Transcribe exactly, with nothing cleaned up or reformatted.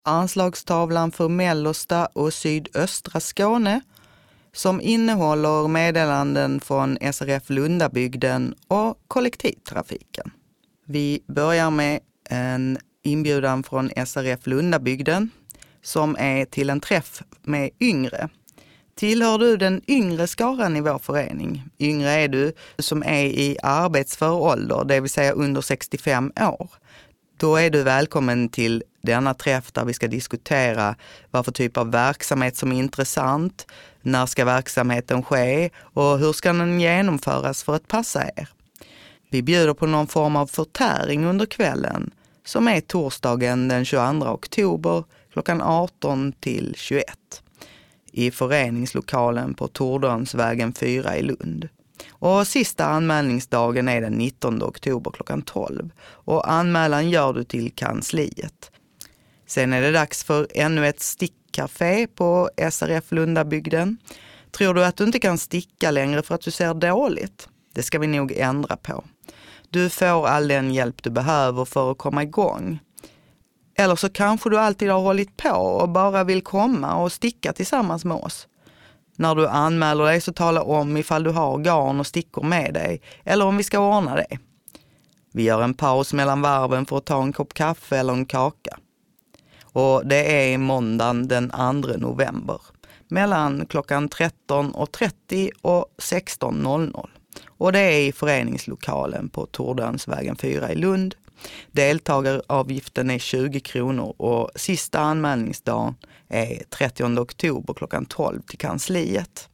anslagstavlan för mellersta och sydöstra Skåne som innehåller meddelanden från S R F Lundabygden och kollektivtrafiken. Vi börjar med en inbjudan från S R F Lundabygden som är till en träff med yngre. Tillhör du den yngre skaran i vår förening? Yngre är du som är i arbetsför ålder, det vill säga under sextiofem år. Då är du välkommen till denna träff där vi ska diskutera vad för typ av verksamhet som är intressant, när ska verksamheten ske och hur ska den genomföras för att passa er. Vi bjuder på någon form av förtäring under kvällen som är torsdagen den tjugoandra oktober klockan arton till tjugoett i föreningslokalen på Tordörnsvägen fyra i Lund. Och sista anmälningsdagen är den nittonde oktober klockan tolv och anmälan gör du till kansliet. Sen är det dags för ännu ett stickcafé på S R F Lundabygden. Tror du att du inte kan sticka längre för att du ser dåligt? Det ska vi nog ändra på. Du får all den hjälp du behöver för att komma igång. Eller så kanske du alltid har hållit på och bara vill komma och sticka tillsammans med oss. När du anmäler dig så tala om ifall du har garn och stickor med dig eller om vi ska ordna det. Vi gör en paus mellan varven för att ta en kopp kaffe eller en kaka. Och det är måndagen den andra november mellan klockan tretton och trettio och sexton noll noll. Och det är i föreningslokalen på Tordörnsvägen fyra i Lund. Deltagaravgiften är tjugo kronor och sista anmälningsdagen är trettionde oktober klockan tolv till kansliet.